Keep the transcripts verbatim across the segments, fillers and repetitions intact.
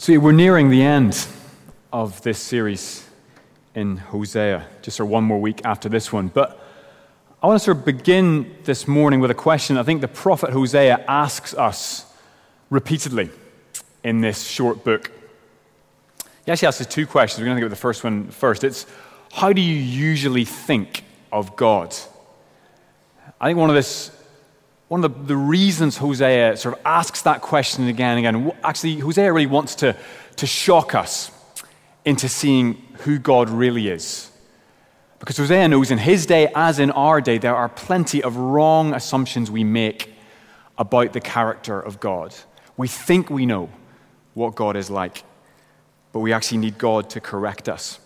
So we're nearing the end of this series in Hosea, just sort of one more week after this one. But I want to sort of begin this morning with a question I think the prophet Hosea asks us repeatedly in this short book. He actually asks us two questions. We're going to think about the first one first. It's, how do you usually think of God? I think one of this, one of the, the reasons Hosea sort of asks that question again and again, actually Hosea really wants to, to shock us into seeing who God really is. Because Hosea knows in his day, as in our day, there are plenty of wrong assumptions we make about the character of God. We think we know what God is like, but we actually need God to correct us.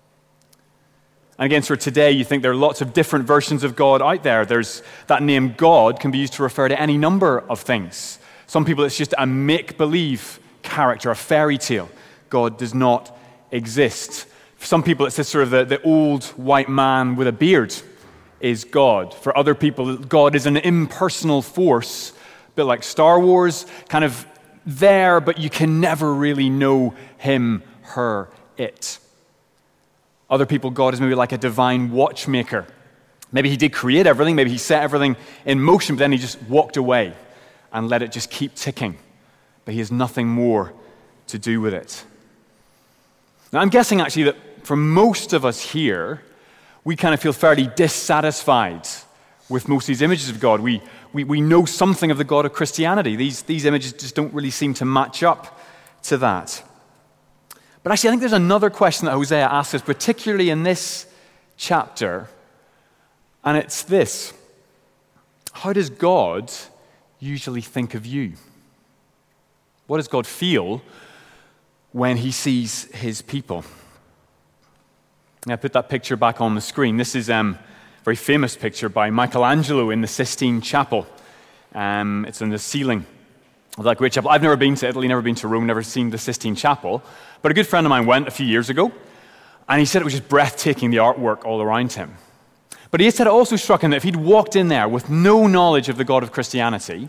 And again, for today, you think there are lots of different versions of God out there. There's that name God can be used to refer to any number of things. Some people, it's just a make-believe character, a fairy tale. God does not exist. For some people, it's this sort of the, the old white man with a beard is God. For other people, God is an impersonal force, a bit like Star Wars, kind of there, but you can never really know him, her, it. Other people, God is maybe like a divine watchmaker. Maybe he did create everything, maybe he set everything in motion, but then he just walked away and let it just keep ticking. But he has nothing more to do with it. Now, I'm guessing actually that for most of us here, we kind of feel fairly dissatisfied with most of these images of God. We, we, we know something of the God of Christianity. These, these images just don't really seem to match up to that. But actually, I think there's another question that Hosea asks us, particularly in this chapter, and it's this. How does God usually think of you? What does God feel when he sees his people? And I put that picture back on the screen. This is um, a very famous picture by Michelangelo in the Sistine Chapel. Um, it's on the ceiling of that great chapel. I've never been to Italy, never been to Rome, never seen the Sistine Chapel. But a good friend of mine went a few years ago, and he said it was just breathtaking, the artwork all around him. But he said it also struck him that if he'd walked in there with no knowledge of the God of Christianity,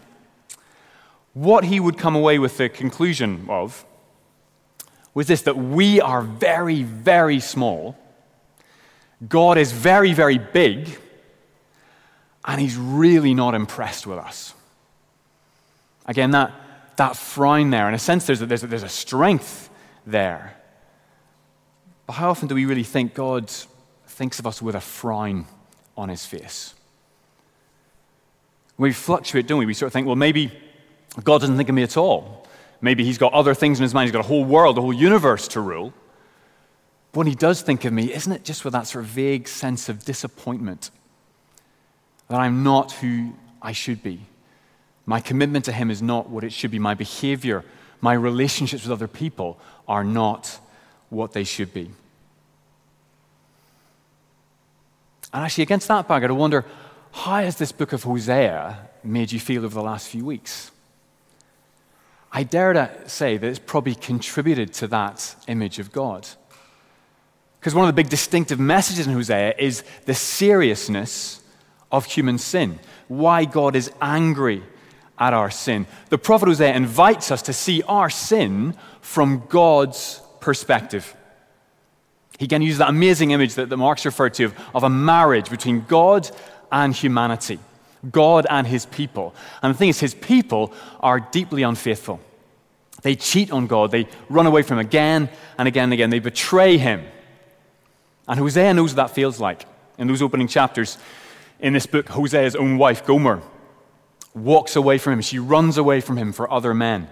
what he would come away with the conclusion of was this, that we are very, very small, God is very, very big, and he's really not impressed with us. Again, that, that frown there, in a sense, there's a, there's, a, there's a strength there. But how often do we really think God thinks of us with a frown on his face? We fluctuate, don't we? We sort of think, well, maybe God doesn't think of me at all. Maybe he's got other things in his mind. He's got a whole world, a whole universe to rule. But when he does think of me, isn't it just with that sort of vague sense of disappointment that I'm not who I should be? My commitment to him is not what it should be. My behavior, my relationships with other people are not what they should be. And actually, against that background, I wonder, how has this book of Hosea made you feel over the last few weeks? I dare to say that it's probably contributed to that image of God. Because one of the big distinctive messages in Hosea is the seriousness of human sin, why God is angry at our sin. The prophet Hosea invites us to see our sin from God's perspective. He again uses that amazing image that, that Mark's referred to of, of a marriage between God and humanity, God and his people. And the thing is, his people are deeply unfaithful. They cheat on God. They run away from him again and again and again. They betray him. And Hosea knows what that feels like. In those opening chapters in this book, Hosea's own wife, Gomer, walks away from him. She runs away from him for other men.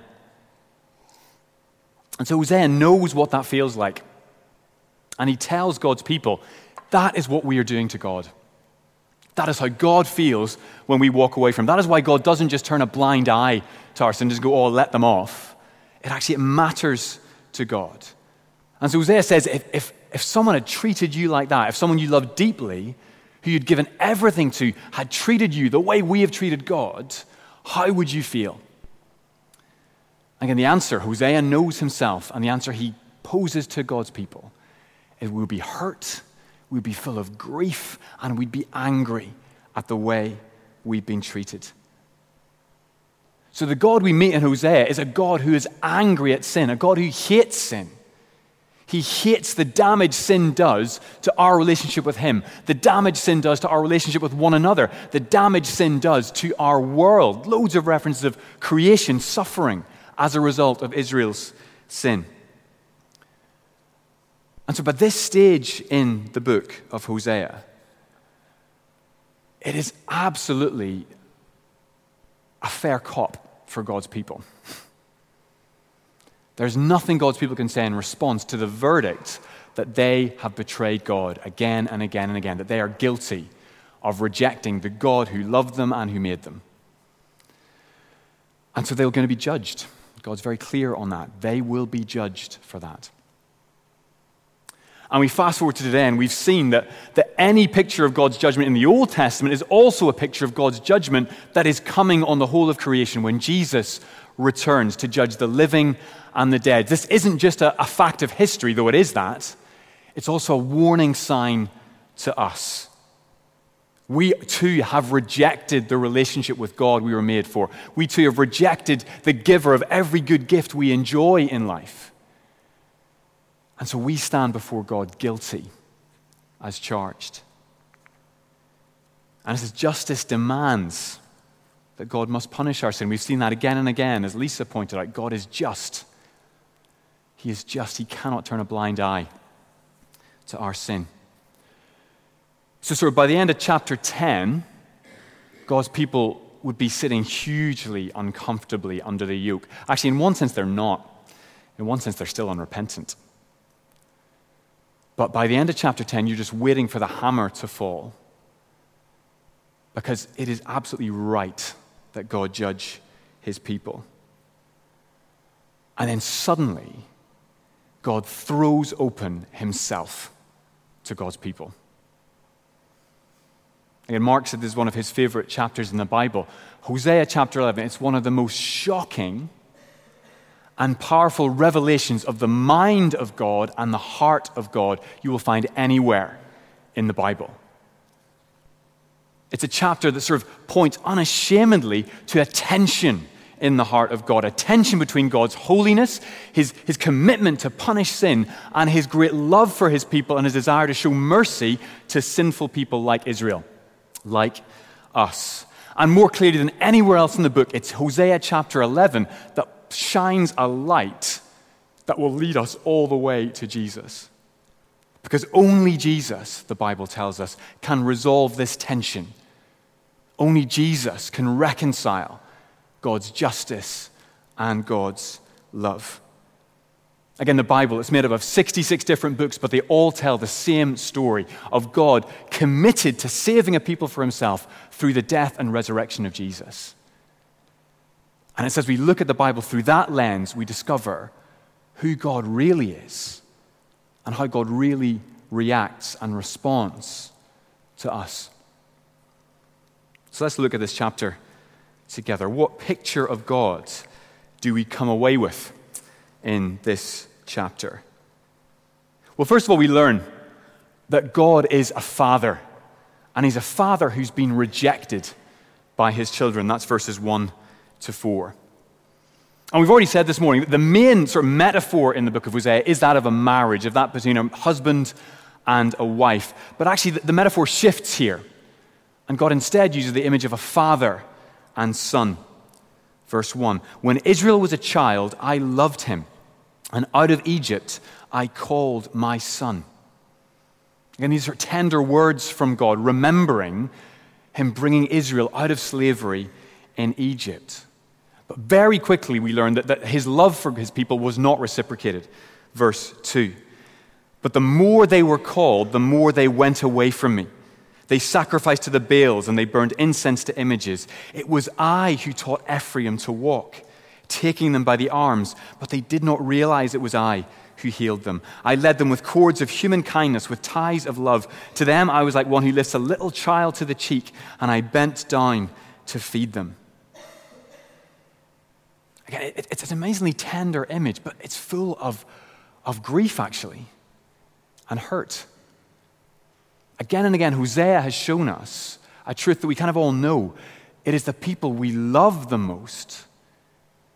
And so Hosea knows what that feels like. And he tells God's people, that is what we are doing to God. That is how God feels when we walk away from him. That is why God doesn't just turn a blind eye to our sin and just go, oh, let them off. It actually it matters to God. And so Hosea says, if, if, if someone had treated you like that, if someone you loved deeply, who you'd given everything to, had treated you the way we have treated God, how would you feel? Again, the answer, Hosea knows himself, and the answer he poses to God's people is we'll be hurt, we'll be full of grief, and we'd be angry at the way we've been treated. So the God we meet in Hosea is a God who is angry at sin, a God who hates sin. He hates the damage sin does to our relationship with Him, the damage sin does to our relationship with one another, the damage sin does to our world. Loads of references of creation suffering as a result of Israel's sin. And so by this stage in the book of Hosea, it is absolutely a fair cop for God's people. There's nothing God's people can say in response to the verdict that they have betrayed God again and again and again, that they are guilty of rejecting the God who loved them and who made them. And so they're going to be judged. God's very clear on that. They will be judged for that. And we fast forward to today, and we've seen that, that any picture of God's judgment in the Old Testament is also a picture of God's judgment that is coming on the whole of creation when Jesus returns to judge the living and the dead. This isn't just a, a fact of history, though it is that. It's also a warning sign to us. We too have rejected the relationship with God we were made for. We too have rejected the giver of every good gift we enjoy in life. And so we stand before God guilty as charged. And as justice demands that God must punish our sin. We've seen that again and again, as Lisa pointed out. God is just. He is just. He cannot turn a blind eye to our sin. So sort of by the end of chapter ten, God's people would be sitting hugely uncomfortably under the yoke. Actually, in one sense, they're not. In one sense, they're still unrepentant. But by the end of chapter ten, you're just waiting for the hammer to fall. Because it is absolutely right that God judge His people. And then suddenly, God throws open Himself to God's people. Again, Mark said this is one of his favorite chapters in the Bible. Hosea chapter eleven, it's one of the most shocking and powerful revelations of the mind of God and the heart of God you will find anywhere in the Bible. It's a chapter that sort of points unashamedly to a tension in the heart of God, a tension between God's holiness, his, his commitment to punish sin, and His great love for His people and His desire to show mercy to sinful people like Israel, like us. And more clearly than anywhere else in the book, it's Hosea chapter eleven that shines a light that will lead us all the way to Jesus. Because only Jesus, the Bible tells us, can resolve this tension. Only Jesus can reconcile God's justice and God's love. Again, the Bible is made up of sixty-six different books, but they all tell the same story of God committed to saving a people for Himself through the death and resurrection of Jesus. And it's as we look at the Bible through that lens, we discover who God really is and how God really reacts and responds to us. So let's look at this chapter together. What picture of God do we come away with in this chapter? Well, first of all, we learn that God is a father, and He's a father who's been rejected by His children. That's verses one to four. And we've already said this morning that the main sort of metaphor in the book of Hosea is that of a marriage, of that between a husband and a wife. But actually, the, the metaphor shifts here, and God instead uses the image of a father and son. Verse one, when Israel was a child, I loved him, and out of Egypt I called my son. Again, these are tender words from God, remembering Him bringing Israel out of slavery in Egypt. But very quickly we learn that, that His love for His people was not reciprocated. Verse two, but the more they were called, the more they went away from me. They sacrificed to the Baals and they burned incense to images. It was I who taught Ephraim to walk, taking them by the arms, but they did not realize it was I who healed them. I led them with cords of human kindness, with ties of love. To them I was like one who lifts a little child to the cheek, and I bent down to feed them. Again, it's an amazingly tender image, but it's full of, of grief, actually, and hurt. Again and again, Hosea has shown us a truth that we kind of all know. It is the people we love the most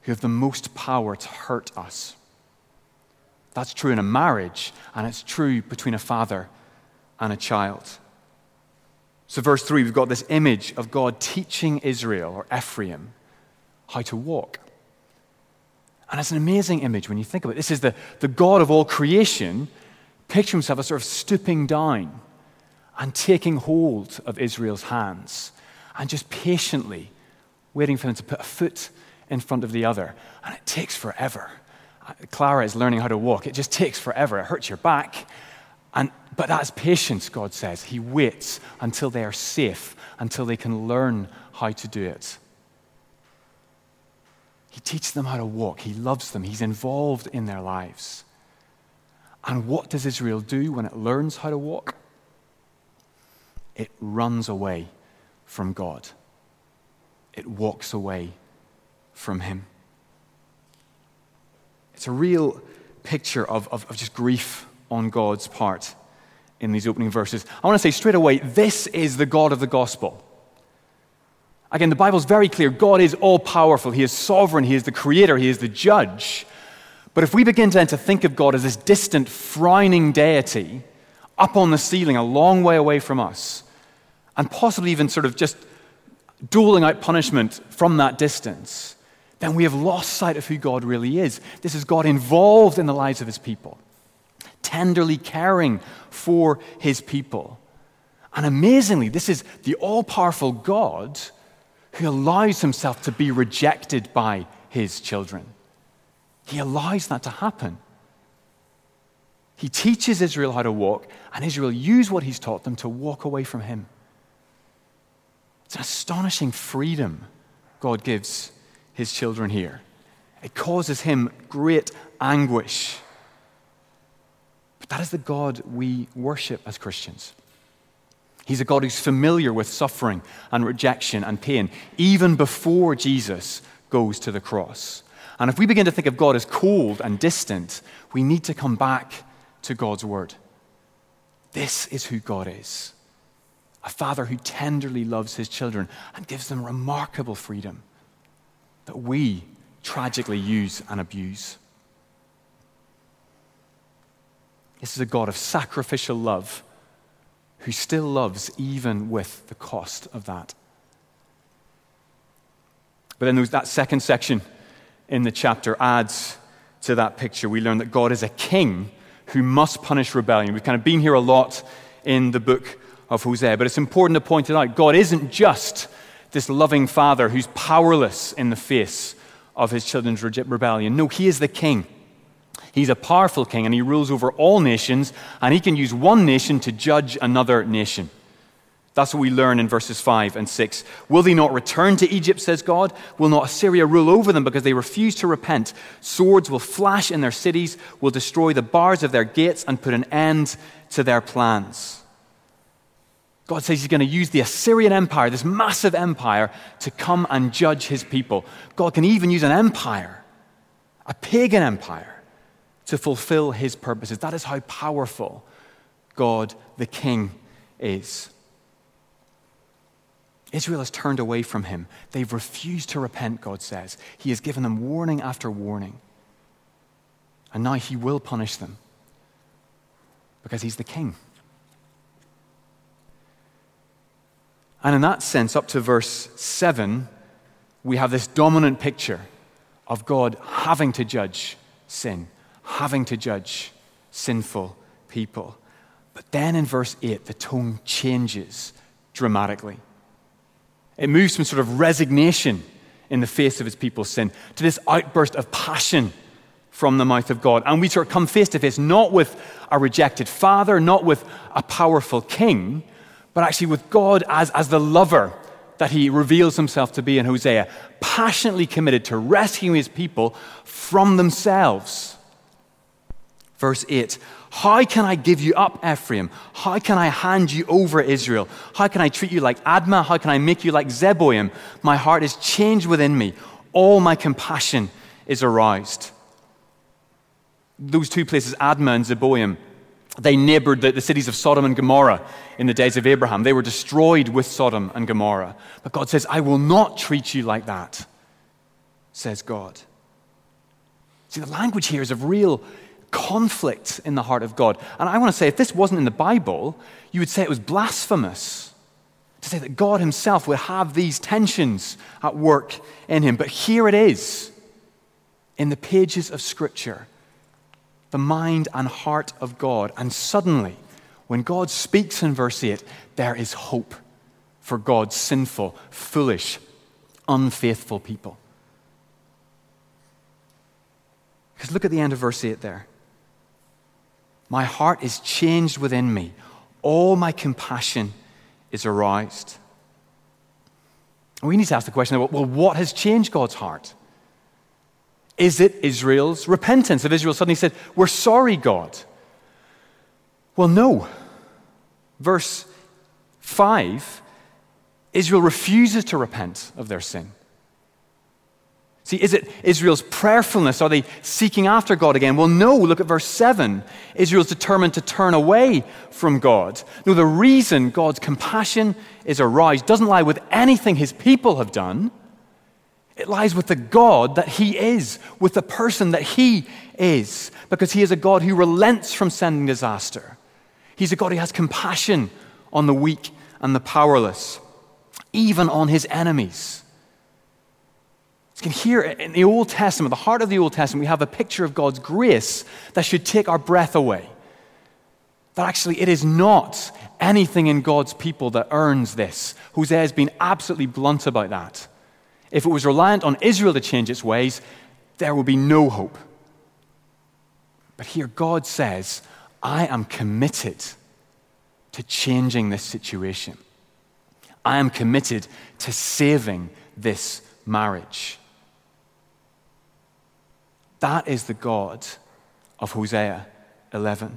who have the most power to hurt us. That's true in a marriage, and it's true between a father and a child. So verse three, we've got this image of God teaching Israel, or Ephraim, how to walk. And it's an amazing image when you think of it. This is the, the God of all creation, picturing himself as sort of stooping down and taking hold of Israel's hands and just patiently waiting for them to put a foot in front of the other. And it takes forever. Clara is learning how to walk. It just takes forever. It hurts your back. And, but that's patience, God says. He waits until they are safe, until they can learn how to do it. He teaches them how to walk. He loves them. He's involved in their lives. And what does Israel do when it learns how to walk? It runs away from God. It walks away from him. It's a real picture of, of, of just grief on God's part in these opening verses. I want to say straight away, this is the God of the gospel. Again, the Bible's very clear. God is all-powerful. He is sovereign. He is the creator. He is the judge. But if we begin then to think of God as this distant, frowning deity up on the ceiling, a long way away from us, and possibly even sort of just doling out punishment from that distance, then we have lost sight of who God really is. This is God involved in the lives of his people, tenderly caring for his people. And amazingly, this is the all-powerful God who allows himself to be rejected by his children. He allows that to happen. He teaches Israel how to walk, and Israel use what he's taught them to walk away from him. It's an astonishing freedom God gives his children here. It causes him great anguish. But that is the God we worship as Christians. He's a God who's familiar with suffering and rejection and pain, even before Jesus goes to the cross. And if we begin to think of God as cold and distant, we need to come back to God's word. This is who God is. A father who tenderly loves his children and gives them remarkable freedom that we tragically use and abuse. This is a God of sacrificial love who still loves even with the cost of that. But then that second section in the chapter adds to that picture. We learn that God is a king who must punish rebellion. We've kind of been here a lot in the book of Hosea, but it's important to point it out. God isn't just this loving father who's powerless in the face of his children's rebellion. No, he is the king. He's a powerful king, and he rules over all nations, and he can use one nation to judge another nation. That's what we learn in verses five and six. Will they not return to Egypt, says God? Will not Assyria rule over them because they refuse to repent? Swords will flash in their cities, will destroy the bars of their gates, and put an end to their plans. God says he's going to use the Assyrian Empire, this massive empire, to come and judge his people. God can even use an empire, a pagan empire, to fulfill his purposes. That is how powerful God the King is. Israel has turned away from him. They've refused to repent, God says. He has given them warning after warning. And now he will punish them because he's the king. And in that sense, up to verse seven, we have this dominant picture of God having to judge sin, having to judge sinful people. But then in verse eight, the tone changes dramatically. It moves from sort of resignation in the face of his people's sin to this outburst of passion from the mouth of God. And we sort of come face to face, not with a rejected father, not with a powerful king, but actually with God as, as the lover that he reveals himself to be in Hosea, passionately committed to rescuing his people from themselves. Verse eight, how can I give you up, Ephraim? How can I hand you over, Israel? How can I treat you like Admah? How can I make you like Zeboim? My heart is changed within me. All my compassion is aroused. Those two places, Admah and Zeboim, they neighbored the, the cities of Sodom and Gomorrah in the days of Abraham. They were destroyed with Sodom and Gomorrah. But God says, I will not treat you like that, says God. See, the language here is of real conflict in the heart of God. And I want to say, if this wasn't in the Bible, you would say it was blasphemous to say that God himself would have these tensions at work in him. But here it is, in the pages of Scripture, the mind and heart of God. And suddenly, when God speaks in verse eight, there is hope for God's sinful, foolish, unfaithful people. Because look at the end of verse eight there. My heart is changed within me. All my compassion is aroused. We need to ask the question, well, what has changed God's heart? Is it Israel's repentance? If Israel suddenly said, we're sorry, God. Well, no. Verse five, Israel refuses to repent of their sin. See, is it Israel's prayerfulness? Are they seeking after God again? Well, no. Look at verse seven. Israel's determined to turn away from God. No, the reason God's compassion is aroused doesn't lie with anything his people have done. It lies with the God that he is, with the person that he is, because he is a God who relents from sending disaster. He's a God who has compassion on the weak and the powerless, even on his enemies. You can hear in the Old Testament, the heart of the Old Testament, we have a picture of God's grace that should take our breath away. That actually it is not anything in God's people that earns this. Hosea has been absolutely blunt about that. If it was reliant on Israel to change its ways, there will be no hope. But here God says, I am committed to changing this situation. I am committed to saving this marriage. That is the God of Hosea eleven.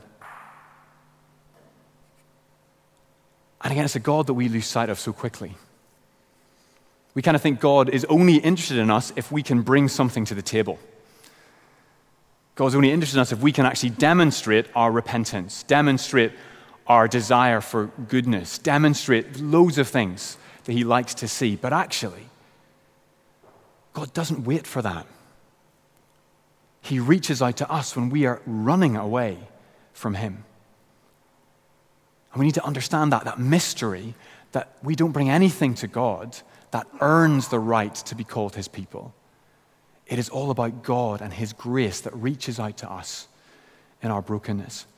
And again, it's a God that we lose sight of so quickly. We kind of think God is only interested in us if we can bring something to the table. God's only interested in us if we can actually demonstrate our repentance, demonstrate our desire for goodness, demonstrate loads of things that he likes to see. But actually, God doesn't wait for that. He reaches out to us when we are running away from him. And we need to understand that, that mystery, that we don't bring anything to God that earns the right to be called his people. It is all about God and his grace that reaches out to us in our brokenness.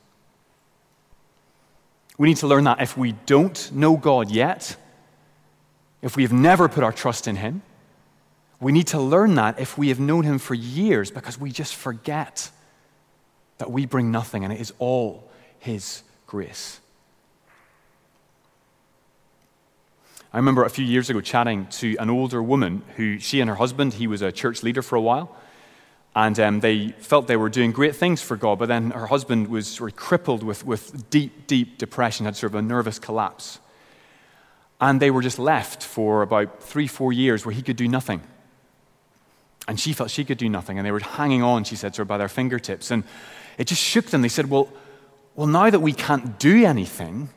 We need to learn that if we don't know God yet, if we have never put our trust in him, we need to learn that if we have known him for years, because we just forget that we bring nothing and it is all his grace. I remember a few years ago chatting to an older woman who, she and her husband, he was a church leader for a while, and um, they felt they were doing great things for God, but then her husband was sort of crippled with, with deep, deep depression, had sort of a nervous collapse. And they were just left for about three, four years where he could do nothing. And she felt she could do nothing, and they were hanging on, she said, sort of by their fingertips. And it just shook them. They said, well, well, now that we can't do anything,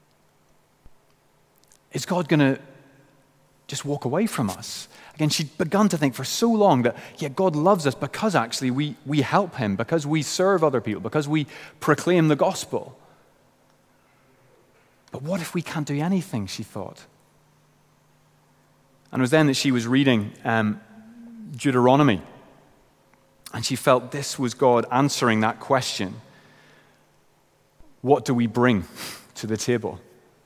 is God going to just walk away from us? Again, she'd begun to think for so long that, yeah, God loves us because actually we, we help him, because we serve other people, because we proclaim the gospel. But what if we can't do anything, she thought. And it was then that she was reading um, Deuteronomy, and she felt this was God answering that question. What do we bring to the table?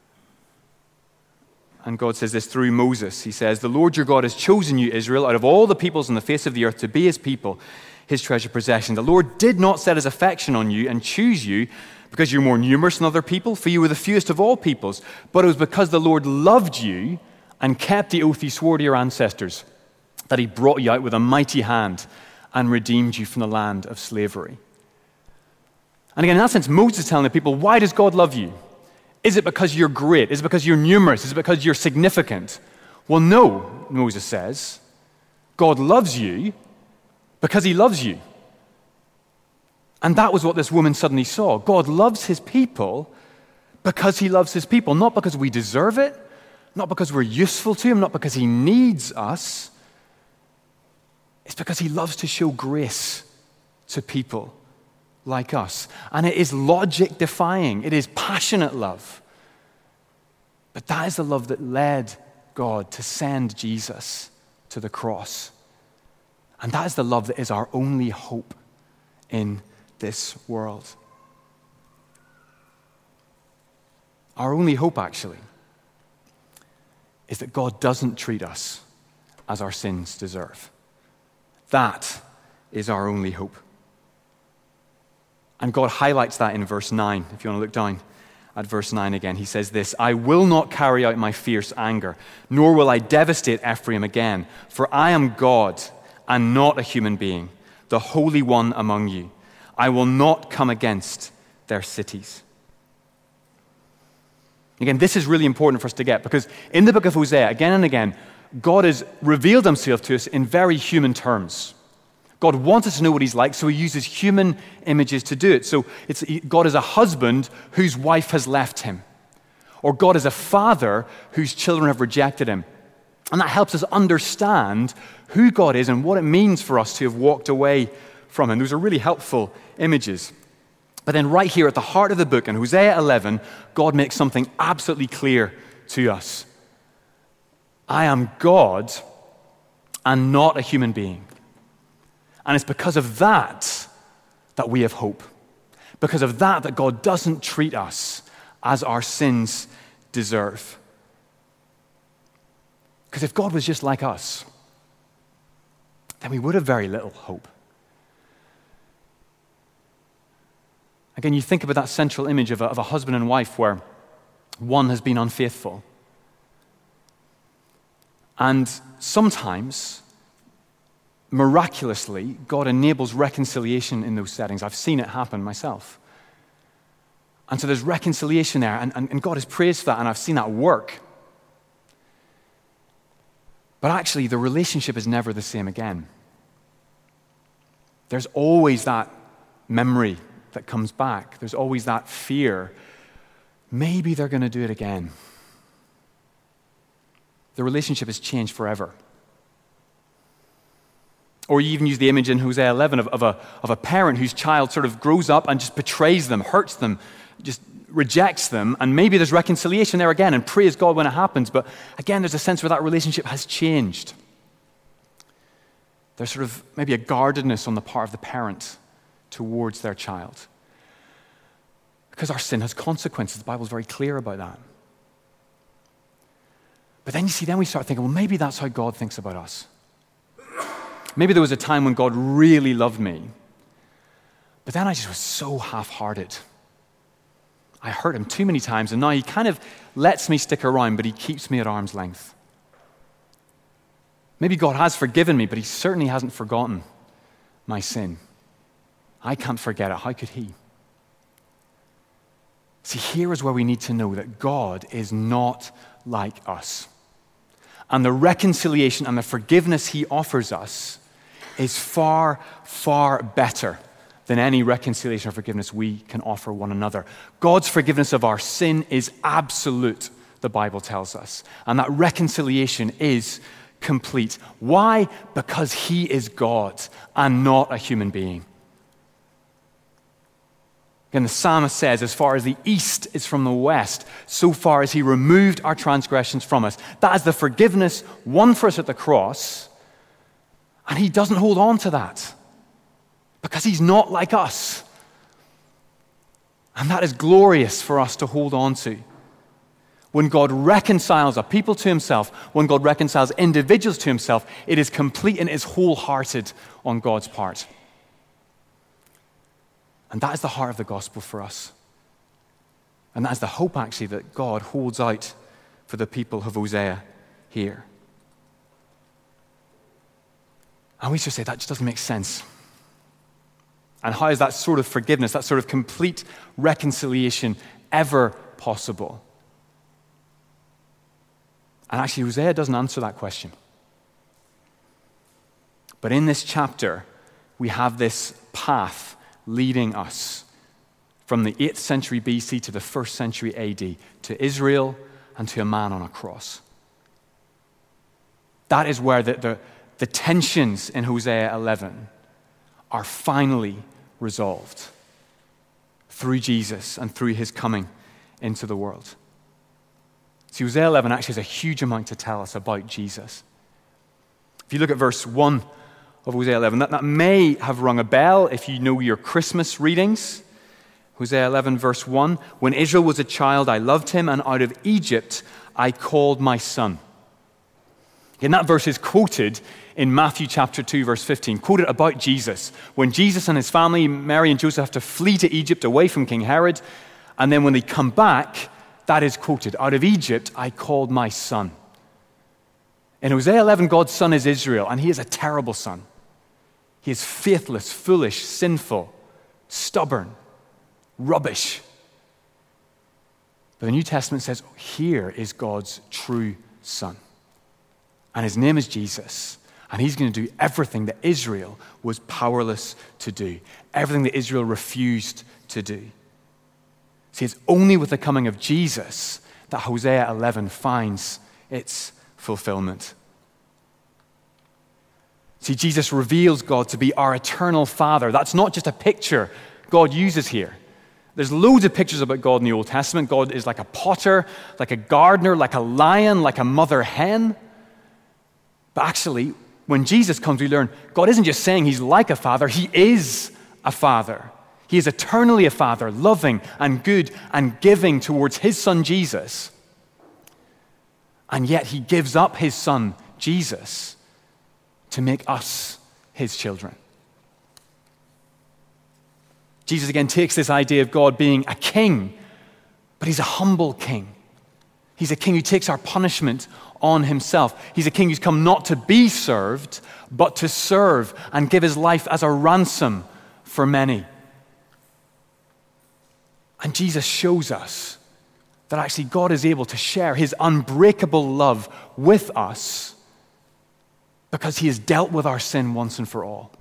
And God says this through Moses. He says, the Lord your God has chosen you, Israel, out of all the peoples on the face of the earth to be his people, his treasured possession. The Lord did not set his affection on you and choose you because you're more numerous than other people, for you were the fewest of all peoples, but it was because the Lord loved you and kept the oath he swore to your ancestors, that he brought you out with a mighty hand and redeemed you from the land of slavery. And again, in that sense, Moses is telling the people, why does God love you? Is it because you're great? Is it because you're numerous? Is it because you're significant? Well, no, Moses says. God loves you because he loves you. And that was what this woman suddenly saw. God loves his people because he loves his people, not because we deserve it, not because we're useful to him, not because he needs us. It's because he loves to show grace to people like us. And it is logic-defying. It is passionate love. But that is the love that led God to send Jesus to the cross. And that is the love that is our only hope in this world. Our only hope, actually, is that God doesn't treat us as our sins deserve. That is our only hope. And God highlights that in verse nine. If you want to look down at verse nine again, he says this, I will not carry out my fierce anger, nor will I devastate Ephraim again, for I am God and not a human being, the Holy One among you. I will not come against their cities. Again, this is really important for us to get, because in the book of Hosea, again and again, God has revealed himself to us in very human terms. God wants us to know what he's like, so he uses human images to do it. So it's God is a husband whose wife has left him. Or God is a father whose children have rejected him. And that helps us understand who God is and what it means for us to have walked away from him. Those are really helpful images. But then right here at the heart of the book, in Hosea eleven, God makes something absolutely clear to us. I am God and not a human being. And it's because of that that we have hope. Because of that that God doesn't treat us as our sins deserve. Because if God was just like us, then we would have very little hope. Again, you think about that central image of a, of a husband and wife where one has been unfaithful. And sometimes, miraculously, God enables reconciliation in those settings. I've seen it happen myself. And so there's reconciliation there, and, and, and God is praised for that, and I've seen that work. But actually, the relationship is never the same again. There's always that memory that comes back. There's always that fear. Maybe they're going to do it again. The relationship has changed forever. Or you even use the image in Hosea eleven of, of, a, of a parent whose child sort of grows up and just betrays them, hurts them, just rejects them, and maybe there's reconciliation there again, and praise God when it happens, but again, there's a sense where that relationship has changed. There's sort of maybe a guardedness on the part of the parent towards their child. Because our sin has consequences. The Bible's very clear about that. But then you see, then we start thinking, well, maybe that's how God thinks about us. Maybe there was a time when God really loved me, but then I just was so half-hearted. I hurt him too many times, and now he kind of lets me stick around, but he keeps me at arm's length. Maybe God has forgiven me, but he certainly hasn't forgotten my sin. I can't forget it. How could he? See, here is where we need to know that God is not like us. And the reconciliation and the forgiveness he offers us is far, far better than any reconciliation or forgiveness we can offer one another. God's forgiveness of our sin is absolute, the Bible tells us. And that reconciliation is complete. Why? Because he is God and not a human being. Again, the psalmist says, as far as the east is from the west, so far as he removed our transgressions from us. That is the forgiveness won for us at the cross, and he doesn't hold on to that because he's not like us. And that is glorious for us to hold on to. When God reconciles a people to himself, when God reconciles individuals to himself, it is complete and it is wholehearted on God's part. And that is the heart of the gospel for us. And that is the hope, actually, that God holds out for the people of Hosea here. And we should say, that just doesn't make sense. And how is that sort of forgiveness, that sort of complete reconciliation ever possible? And actually, Hosea doesn't answer that question. But in this chapter, we have this path leading us from the eighth century B C to the first century A D, to Israel and to a man on a cross. That is where the, the, the tensions in Hosea eleven are finally resolved through Jesus and through his coming into the world. See, Hosea eleven actually has a huge amount to tell us about Jesus. If you look at verse one of Hosea eleven, that, that may have rung a bell if you know your Christmas readings. Hosea eleven, verse one, when Israel was a child, I loved him, and out of Egypt I called my son. And that verse is quoted in Matthew chapter two, verse fifteen, quoted about Jesus. When Jesus and his family, Mary and Joseph, have to flee to Egypt away from King Herod, and then when they come back, that is quoted, out of Egypt I called my son. In Hosea eleven, God's son is Israel, and he is a terrible son. He is faithless, foolish, sinful, stubborn, rubbish. But the New Testament says, oh, here is God's true son. And his name is Jesus. And he's going to do everything that Israel was powerless to do. Everything that Israel refused to do. See, it's only with the coming of Jesus that Hosea eleven finds its fulfillment. See, Jesus reveals God to be our eternal Father. That's not just a picture God uses here. There's loads of pictures about God in the Old Testament. God is like a potter, like a gardener, like a lion, like a mother hen. But actually, when Jesus comes, we learn God isn't just saying he's like a father, he is a father. He is eternally a father, loving and good and giving towards his son Jesus. And yet he gives up his son Jesus to make us his children. Jesus again takes this idea of God being a king, but he's a humble king. He's a king who takes our punishment on himself. He's a king who's come not to be served, but to serve and give his life as a ransom for many. And Jesus shows us that actually God is able to share his unbreakable love with us because he has dealt with our sin once and for all.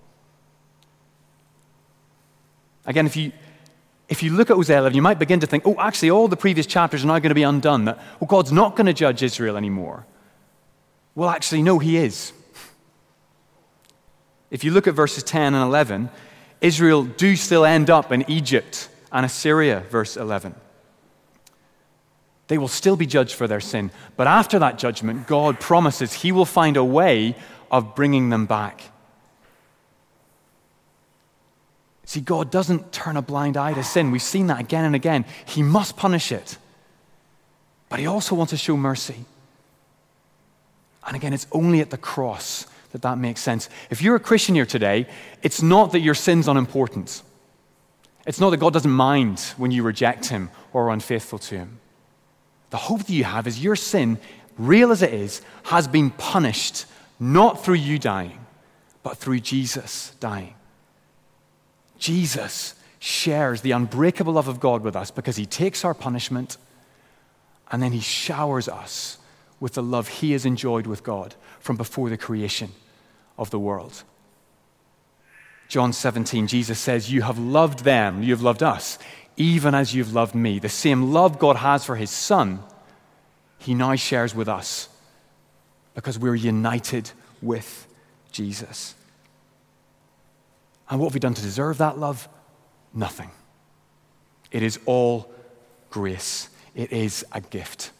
Again, if you If you look at Hosea eleven, you might begin to think, oh, actually, all the previous chapters are now going to be undone. That, well, God's not going to judge Israel anymore. Well, actually, no, he is. If you look at verses ten and eleven, Israel do still end up in Egypt and Assyria, verse eleven. They will still be judged for their sin. But after that judgment, God promises he will find a way of bringing them back. See, God doesn't turn a blind eye to sin. We've seen that again and again. He must punish it. But he also wants to show mercy. And again, it's only at the cross that that makes sense. If you're a Christian here today, it's not that your sin's unimportant. It's not that God doesn't mind when you reject him or are unfaithful to him. The hope that you have is your sin, real as it is, has been punished, not through you dying, but through Jesus dying. Jesus shares the unbreakable love of God with us because he takes our punishment and then he showers us with the love he has enjoyed with God from before the creation of the world. John seventeen, Jesus says, you have loved them, you have loved us, even as you've loved me. The same love God has for his son, he now shares with us because we're united with Jesus. And what have we done to deserve that love? Nothing. It is all grace. It is a gift.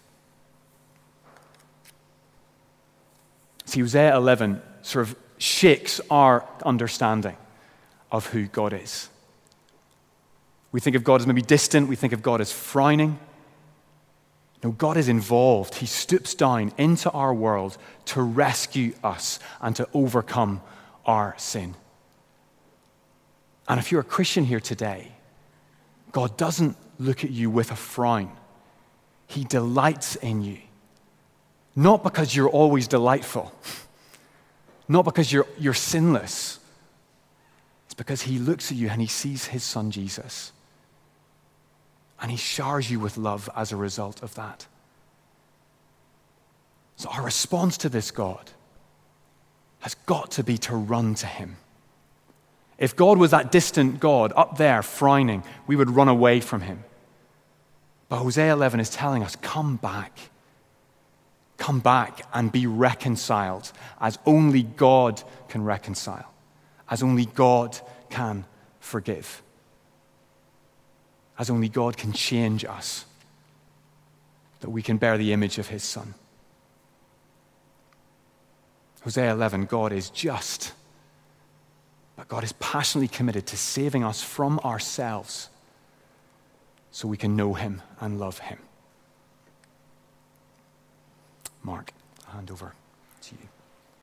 See, Hosea eleven sort of shakes our understanding of who God is. We think of God as maybe distant. We think of God as frowning. No, God is involved. He stoops down into our world to rescue us and to overcome our sin. And if you're a Christian here today, God doesn't look at you with a frown. He delights in you. Not because you're always delightful. Not because you're, you're sinless. It's because he looks at you and he sees his son Jesus. And he showers you with love as a result of that. So our response to this God has got to be to run to him. If God was that distant God up there frowning, we would run away from him. But Hosea eleven is telling us, come back. Come back and be reconciled as only God can reconcile, as only God can forgive. As only God can change us, that we can bear the image of his Son. Hosea eleven, God is just, but God is passionately committed to saving us from ourselves so we can know him and love him. Mark, I'll hand over to you.